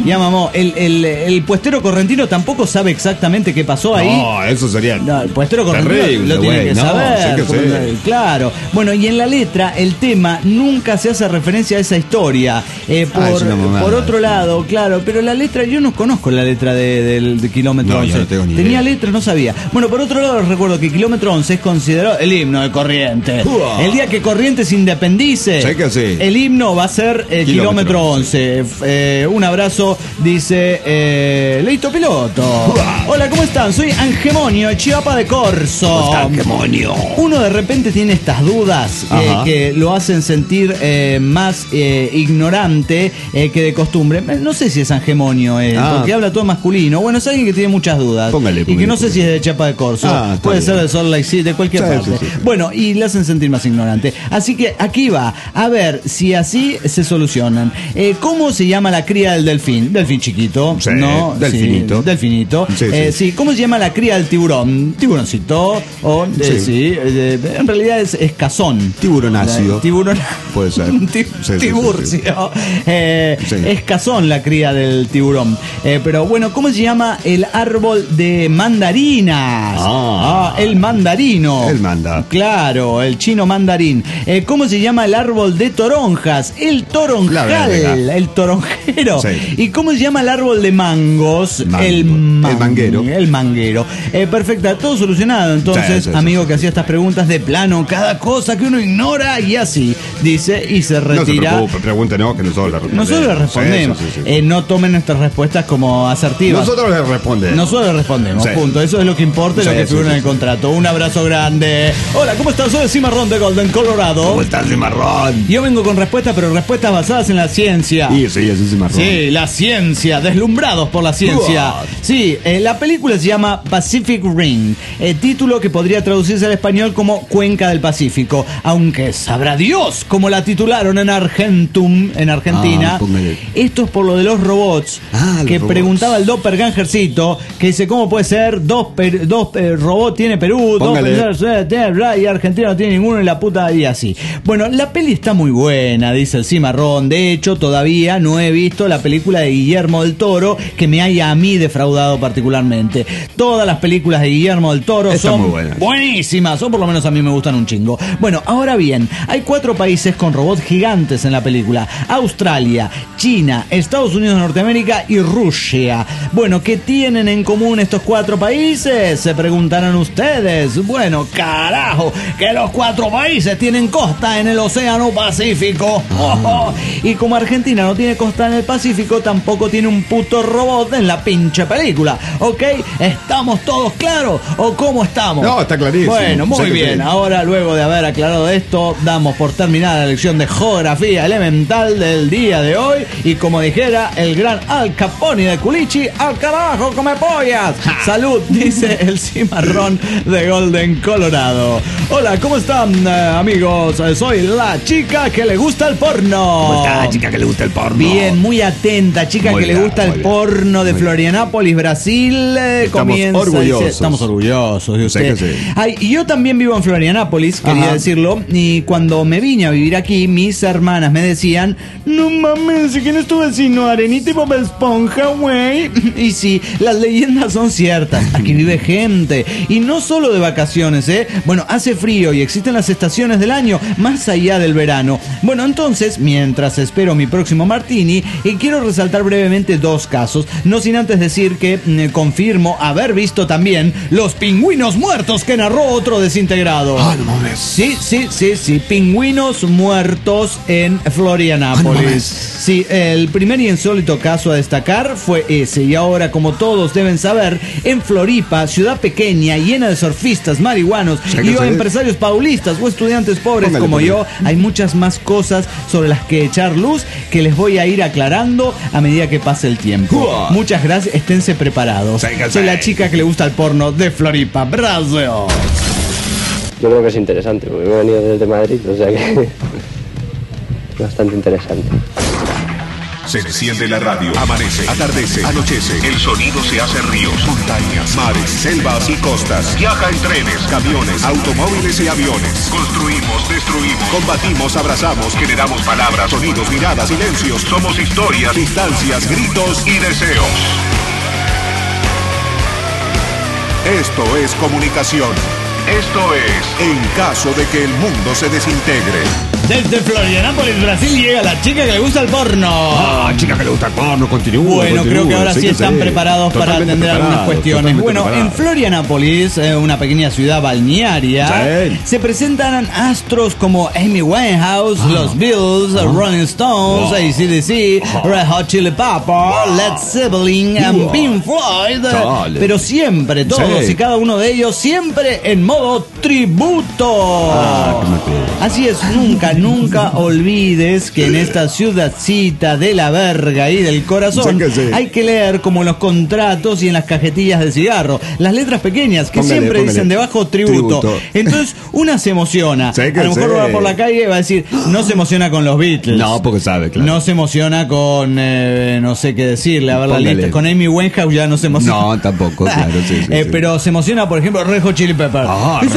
El puestero correntino tampoco sabe exactamente qué pasó ahí. No, eso sería el puestero correntino lo tiene que saber. Claro. Bueno, y en la letra, el tema nunca se hace referencia a esa historia. Por otro lado, claro, pero la letra, yo no conozco la letra del kilómetro 11. Yo no tengo ni Tenía letra, no sabía. Bueno, por otro lado, recuerdo que kilómetro 11 es considerado el himno de Corrientes. El día que Corrientes independice, el himno va a ser kilómetro 11. Un abrazo, dice Leito Piloto. Hola, ¿cómo están? Soy Angemonio, Chiapa de Corzo. ¿Cómo está, Angemonio? Uno de repente tiene estas dudas que lo hacen sentir más ignorante que de costumbre. No sé si es Angemonio, porque habla todo masculino. Bueno, es alguien que tiene muchas dudas. Y que no sé si es de Chiapa de Corzo. Puede ser de Salt Lake City, de cualquier parte. Bueno, y le hacen sentir más ignorante. Así que aquí va, a ver si así se solucionan. ¿Cómo se llama la cría del delfín? Delfín chiquito, ¿no? Delfinito. Delfinito. ¿Cómo se llama la cría del tiburón? Tiburoncito. En realidad es cazón. Tiburonácido. Puede ser. Tiburcio. Es cazón la cría del tiburón. Pero bueno, ¿cómo se llama el árbol de mandarinas? El mandarino. El manda. Claro, el chino mandarín. ¿Cómo se llama el árbol de toronjas? El toronjal. El toronjero. ¿Y cómo se llama el árbol de mangos? El manguero. El manguero. Perfecto, todo solucionado. Entonces, amigo que hacía estas preguntas de plano, cada cosa que uno ignora y así, dice, y se retira. No se preocupe, pregúntenos que nosotros le respondemos. Nosotros le respondemos. No tomen nuestras respuestas como asertivas. Nosotros le respondemos. Nosotros le respondemos, punto. Eso es lo que importa y lo que figura en el contrato. Un abrazo grande. Hola, ¿cómo estás? Soy Cimarrón de Golden, Colorado. ¿Cómo estás, Cimarrón? Yo vengo con respuestas, pero respuestas basadas en la ciencia. Sí, es Cimarrón. Sí, la ciencia, deslumbrados por la ciencia. Sí, la película se llama Pacific Rim, título que podría traducirse al español como Cuenca del Pacífico, aunque sabrá Dios cómo la titularon en Argentina. Esto es por lo de los robots, que robots. Preguntaba el doppelgangercito, que dice, ¿cómo puede ser? Dos robots tiene Perú, y Argentina no tiene ninguno, y la puta, y así. Bueno, la peli está muy buena, dice el Cimarrón. De hecho, todavía no he visto la película de Guillermo del Toro que me haya a mí defraudado particularmente. Todas las películas de Guillermo del Toro son buenísimas, o por lo menos a mí me gustan un chingo. Bueno, ahora bien, hay 4 países con robots gigantes en la película: Australia, China, Estados Unidos de Norteamérica y Rusia. Bueno, ¿qué tienen en común estos 4 países? Se preguntarán ustedes. Bueno, carajo, que los 4 países tienen costa en el Océano Pacífico. Y como Argentina no tiene costa en el Pacífico, tampoco tiene un puto robot en la pinche película. ¿Ok? ¿Estamos todos claros? ¿O cómo estamos? No, está clarísimo. Bueno, muy bien. Ahora, luego de haber aclarado esto, damos por terminada la lección de geografía elemental del día de hoy. Y como dijera el gran Al Capone de Culichi, ¡al carajo, come pollas! Salud, dice el cimarrón de Golden, Colorado. Hola, ¿cómo están, amigos? Soy la chica que le gusta el porno. ¿Cómo está, chica que le gusta el porno? Bien, muy atenta, chica muy que bien, le gusta el porno de Florianápolis, Brasil. Estamos orgullosos. Estamos orgullosos de usted. Sí. Ay, y yo también vivo en Florianápolis, quería decirlo. Y cuando me vine a vivir aquí, mis hermanas me decían: no mames, ¿quién es tu vecino? Arenita y Bob Esponja, güey. Y sí, las leyendas son ciertas. Aquí vive gente. Y no solo de vacaciones, ¿eh? Bueno, hace frío y existen las estaciones del año más allá del verano. Bueno, entonces, mientras espero mi próximo martini, quiero resaltar brevemente 2 casos. No sin antes decir que confirmo haber visto también Los Pingüinos Muertos que narró otro desintegrado. Ah, no mames. Sí, Pingüinos Muertos en Florianápolis. Sí, el primer y insólito caso a destacar fue ese. Y ahora, como todos deben saber, en Floripa, ciudad pequeña, llena de surfistas, marihuanos y o empresarios paulistas o estudiantes pobres como yo, hay muchas más cosas sobre las que echar luz que les voy a ir aclarando a medida que pase el tiempo. Muchas gracias, esténse preparados. Soy la chica que le gusta el porno de Floripa, Brasil. Yo creo que es interesante, porque me he venido desde Madrid, o sea que bastante interesante. Se enciende la radio, amanece, atardece, anochece. El sonido se hace ríos, montañas, mares, selvas y costas. Viaja en trenes, camiones, automóviles y aviones. Construimos, destruimos, combatimos, abrazamos, generamos palabras, sonidos, miradas, silencios. Somos historias, distancias, gritos y deseos. Esto es comunicación. Esto es En caso de que el mundo se desintegre. Desde Florianápolis, Brasil, llega la chica que le gusta el porno. Ah, chica que le gusta el porno, continúa. Bueno, creo que ahora sí están preparados para atender algunas cuestiones. Bueno, en Florianápolis, una pequeña ciudad balnearia, se presentan astros como Amy Winehouse, los Beatles, Rolling Stones, AC/DC, Red Hot Chili Peppers, Led Zeppelin, and Pink Floyd. Pero siempre, todos y cada uno de ellos, siempre en modo tributo. Así es, nunca olvides que en esta ciudadcita de la verga y del corazón hay que leer como en los contratos y en las cajetillas de cigarro las letras pequeñas que siempre dicen debajo tributo. Entonces una se emociona. A lo mejor va por la calle y va a decir, no se emociona con los Beatles. No, porque sabe, claro. No se emociona con no sé qué decirle, a ver la lista. Con Amy Winehouse ya no se emociona. No, tampoco, claro. Sí. Pero se emociona, por ejemplo, Red Hot Chili Peppers.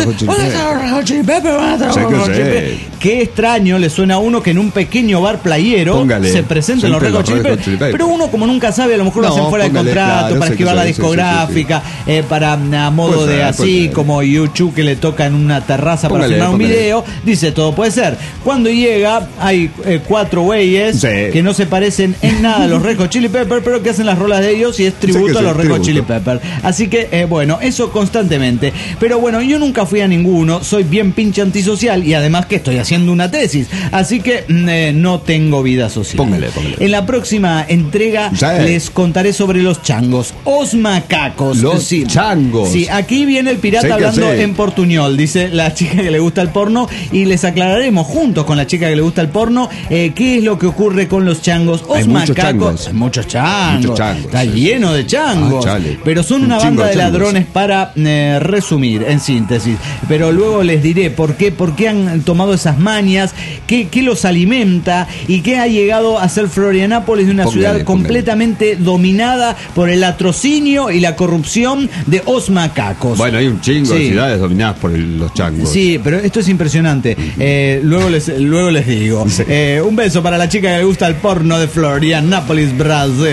Red Hot Chili Peppers. Qué extraño le suena a uno que en un pequeño bar playero se presenten los Red Hot Chili Peppers. Pero uno, como nunca sabe, a lo mejor lo hacen fuera de contrato, para esquivar la discográfica, para a modo de así como YouTube que le toca en una terraza para filmar un video. Dice, todo puede ser. Cuando llega, hay 4 güeyes que no se parecen en nada a los Red Hot Chili Peppers, pero que hacen las rolas de ellos y es tributo a los Red Hot Chili Peppers. Así que, bueno, eso constantemente. Pero bueno, yo nunca fui a ninguno, soy bien pinche antisocial y además que estoy haciendo una tesis. Así que no tengo vida social. Póngale. En la próxima entrega les contaré sobre los changos, os macacos. Los changos. Sí, aquí viene el pirata hablando en portuñol, dice la chica que le gusta el porno, y les aclararemos juntos con la chica que le gusta el porno qué es lo que ocurre con los changos, os macacos. Hay muchos changos. Está lleno de changos. Pero son una banda de ladrones para resumir, en síntesis. Pero luego les diré por qué han tomado esas manias montañas, que los alimenta y que ha llegado a ser Florianópolis una ciudad completamente dominada por el latrocinio y la corrupción de os macacos. Bueno, hay un chingo de ciudades dominadas por los changos. Sí, pero esto es impresionante. Luego les digo. Sí. Un beso para la chica que le gusta el porno de Florianópolis, Brasil.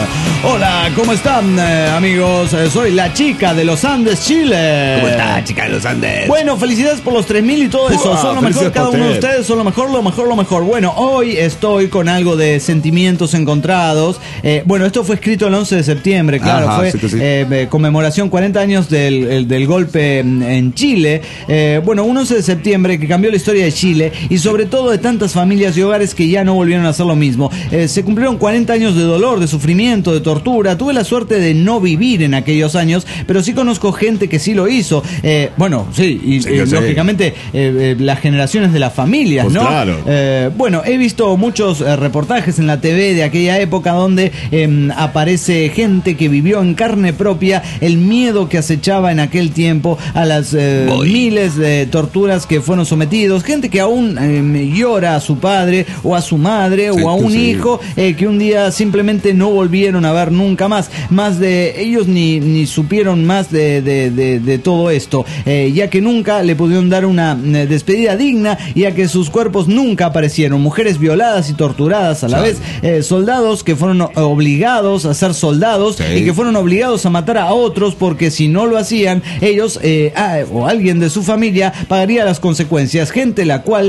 Hola, ¿cómo están, amigos? Soy la chica de los Andes, Chile. ¿Cómo está, chica de los Andes? Bueno, felicidades por los 3.000 y todo eso. Son lo mejor, cada uno de ustedes son lo mejor. Bueno, hoy estoy con algo de sentimientos encontrados. Bueno, esto fue escrito el 11 de septiembre, claro. Ajá, fue conmemoración 40 años del golpe en Chile. Bueno, un 11 de septiembre que cambió la historia de Chile y sobre todo de tantas familias y hogares que ya no volvieron a hacer lo mismo. Se cumplieron 40 años de dolor, de sufrimiento, de tortura. Tuve la suerte de no vivir en aquellos años, pero sí conozco gente que sí lo hizo. Bueno, sí, y lógicamente las generaciones de las familias, pues ¿no? Claro. Bueno, he visto muchos reportajes en la TV de aquella época donde aparece gente que vivió en carne propia el miedo que acechaba en aquel tiempo a las miles de torturas que fueron sometidos, gente que aún llora a su padre o a su madre o a un hijo que un día simplemente no volvieron a ver nunca más de ellos ni supieron más de todo esto, ya que nunca le pudieron dar una despedida digna, ya que sus cuerpos nunca aparecieron, mujeres violadas y torturadas a la vez, soldados que fueron obligados a ser soldados y que fueron obligados a matar a otros porque si no lo hacían ellos o alguien de su familia pagaría las consecuencias, gente la cual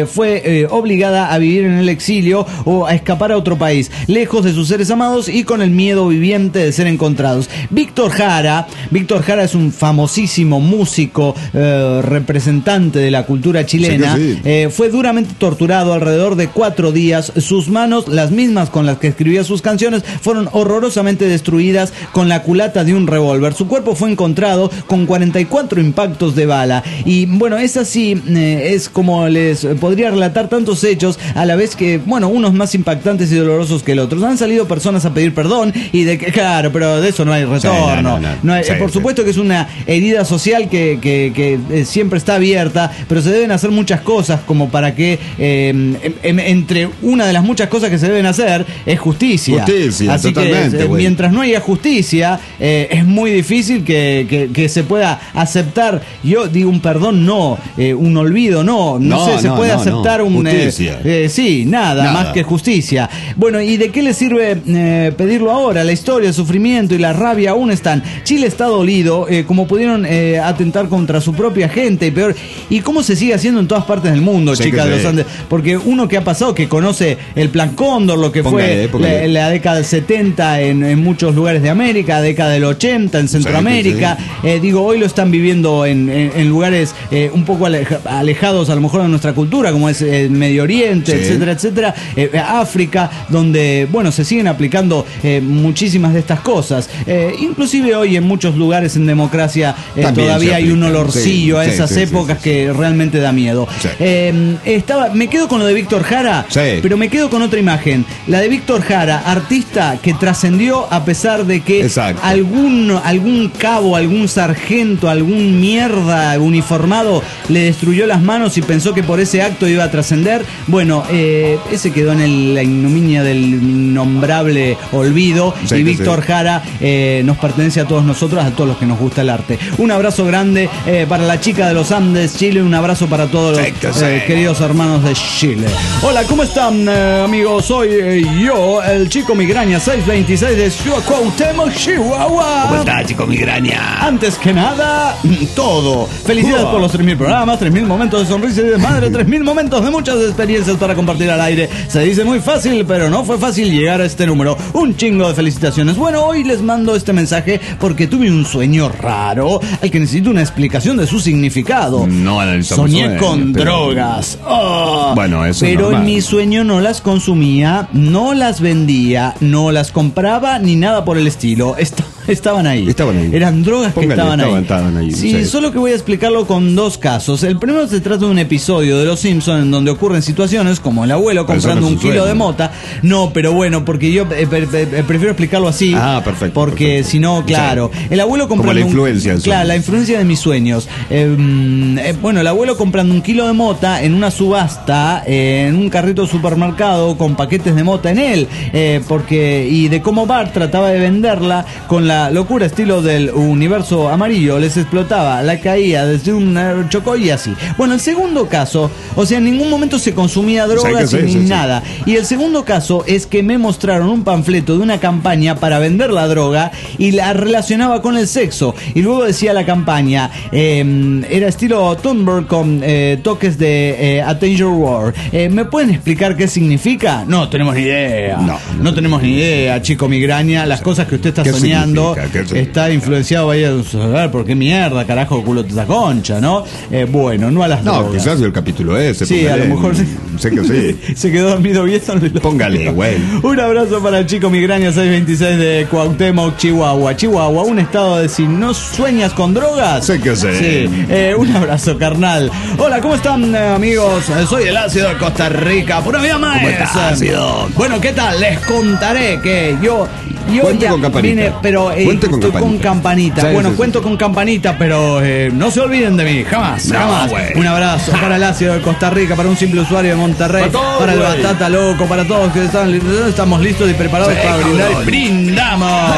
fue obligada a vivir en el exilio o a escapar a otro país, lejos de sus seres amados y con el miedo viviente de ser encontrados. Víctor Jara es un famosísimo músico, representante de la cultura chilena, fue duramente torturado alrededor de 4 días, sus manos, las mismas con las que escribía sus canciones, fueron horrorosamente destruidas con la culata de un revólver, su cuerpo fue encontrado con 44 impactos de bala y bueno, es así, es como les podría relatar tantos hechos a la vez que, bueno, unos más impactantes y dolorosos que el otro. Han salido personas a pedir perdón y de que, claro, pero de eso no hay retorno. No hay, por supuesto que es una herida social que siempre está abierta, pero se deben hacer muchas cosas como para que entre una de las muchas cosas que se deben hacer es justicia. Así totalmente, que mientras no haya justicia es muy difícil que se pueda aceptar, yo digo un perdón, no, un olvido, no sé, se puede aceptar un justicia. Nada más que justicia. Bueno, ¿y de qué le sirve pedirlo ahora? La historia, el sufrimiento y la rabia aún están. Chile está dolido, como pudieron atentar contra su propia gente y peor. ¿Y cómo se sigue haciendo en todas partes del mundo, chicas de los Andes? Porque uno que ha pasado, que conoce el Plan Cóndor, lo que fue la década del 70 en muchos lugares de América, década del 80 en Centroamérica, hoy lo están viviendo en lugares un poco alejados a lo mejor de nuestra cultura, como es el Medio Oriente, etcétera, África, donde, bueno, se siguen aplicando muchísimas de estas cosas. Inclusive hoy en muchos lugares en democracia todavía hay un olorcillo a esas épocas que realmente da miedo. Me quedo con lo de Víctor Jara, pero me quedo con otra imagen, la de Víctor Jara, artista que trascendió a pesar de que algún cabo, algún sargento, algún mierda uniformado le destruyó las manos y pensó que por ese acto iba a trascender. Bueno, ese quedó en la ignominia del innombrable olvido y Víctor Jara nos pertenece a todos nosotros, a todos los que nos gusta el arte. Un abrazo grande para la chica de los Andes, Chile, un abrazo para todos los queridos hermanos de Chile. Hola, ¿cómo están, amigos? Soy yo, el Chico Migraña 626 de Cuauhtémoc, Chihuahua. ¿Cómo está, Chico Migraña? Antes que nada, todo. Felicidades por los 3.000 programas, 3.000 momentos de sonrisa y de madre, 3.000 momentos de muchas experiencias para compartir al aire. Se dice muy fácil, pero no fue fácil llegar a este número. Un chingo de felicitaciones. Bueno, hoy les mando este mensaje porque tuve un sueño raro al que necesito una explicación de su significado. No analizamos. Soñé con drogas. Bueno, eso pero es normal. En mi sueño no las consumía, no las vendía, no las compraba ni nada por el estilo. estaban ahí. Eran drogas que estaban ahí. Sí, solo que voy a explicarlo con dos casos. El primero se trata de un episodio de Los Simpsons en donde ocurren situaciones como el abuelo comprando un kilo de mota. No, pero bueno, porque yo prefiero explicarlo así. Ah, perfecto. Porque si no, claro. El abuelo comprando... Como la influencia. Claro, la influencia de mis sueños. Bueno, el abuelo comprando un kilo de mota en una subasta, en un carrito de supermercado con paquetes de mota en él. Y de cómo Bart trataba de venderla con la locura estilo del universo amarillo. Les explotaba, la caía desde un chocó y así. Bueno, el segundo caso, o sea, en ningún momento se consumía drogas ni nada. Y el segundo caso es que me mostraron un panfleto de una campaña para vender la droga y la relacionaba con el sexo. Y luego decía la campaña, era estilo Thunberg con toques de Attention War. ¿Me pueden explicar qué significa? No tenemos ni idea. No tenemos ni idea, chico migraña. Las cosas que usted está soñando está influenciado ahí a saber por qué mierda, carajo, culo de esa concha, ¿no? Bueno, no a las drogas. No, quizás el capítulo ese. Sí, póngale, a lo mejor sé que sí. Se quedó dormido viendo. Póngale, güey. Un abrazo para el chico migraña 626 de Cuauhtémoc, Chihuahua. Chihuahua, un estado de si no sueñas con drogas. Sé que sí. Sí. Un abrazo, carnal. Hola, ¿cómo están, amigos? Soy el ácido de Costa Rica. Por una vida más. ¿Cómo estás, ácido? Bueno, ¿qué tal? Les contaré que yo cuente ya con campanita. vine, pero Cuente estoy con campanita. Sí, bueno, sí, cuento con campanita, pero no se olviden de mí, jamás. Wey. Un abrazo para el ácido de Costa Rica, para un simple usuario de Monterrey, para el Batata Loco, para todos que estamos listos y preparados para brindar. ¡Brindamos!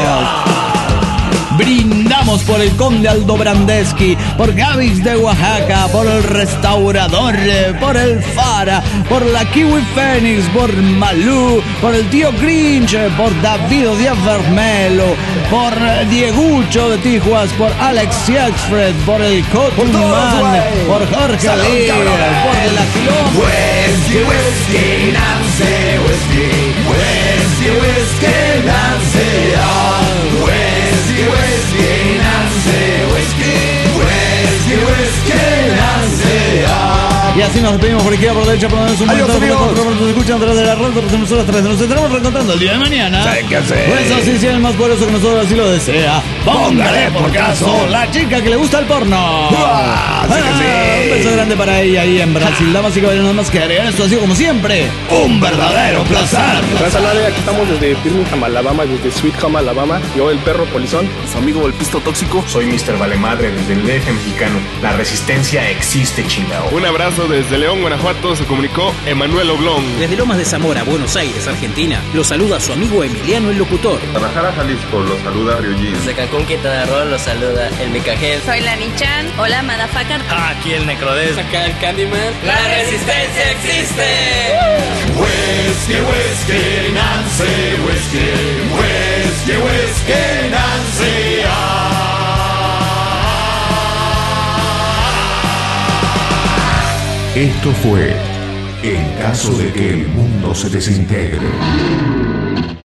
Brindamos por el Conde Aldo Brandeschi, por Gavix de Oaxaca, por el Restaurador, por el Fara, por la Kiwi Fénix, por Malú, por el Tío Grinch, por David Díaz Vermelo, por Diegucho de Tijuas, por Alex Siegfried, por el Cotuman, por Jorge Ali, por el Aquilón. Whiskey, Nancy, whiskey, whiskey, whiskey, Nancy, whiskey, Nancy, whiskey, whiskey, Nancy. Y así nos despedimos por izquierda, por derecha, por donde es un momento, por nos escuchan a través de la red, por nosotros tres. Nos estaremos reencontrando el día de mañana. Pues así, si el más poderoso que nosotros así lo desea. Póngale por caso la chica que le gusta el porno. Un beso grande para ella ahí en Brasil. Damas y caballeros, nada más que agregar esto ha sido como siempre un verdadero placer. Aquí estamos desde Birmingham, Alabama, desde Sweet Home, Alabama. Yo, el perro polizón. Su amigo el pisto tóxico. Soy Mr. Valemadre desde el DF mexicano. La resistencia existe, chingao. Un abrazo desde León, Guanajuato. Se comunicó Emanuel Oblón. Desde Lomas de Zamora, Buenos Aires, Argentina, lo saluda su amigo Emiliano el Locutor. Guadalajara, Jalisco, lo saluda Ryujin. Desde Cancún, Quintana Roo, lo saluda el Micajel. Soy la Nichan. Hola, motherfucker. Aquí el Necrodes. Acá el Candyman. ¡La resistencia existe! Whiskey, whiskey, Nancy, whiskey, whiskey, whiskey, Nancy. Esto fue En caso de que el mundo se desintegre.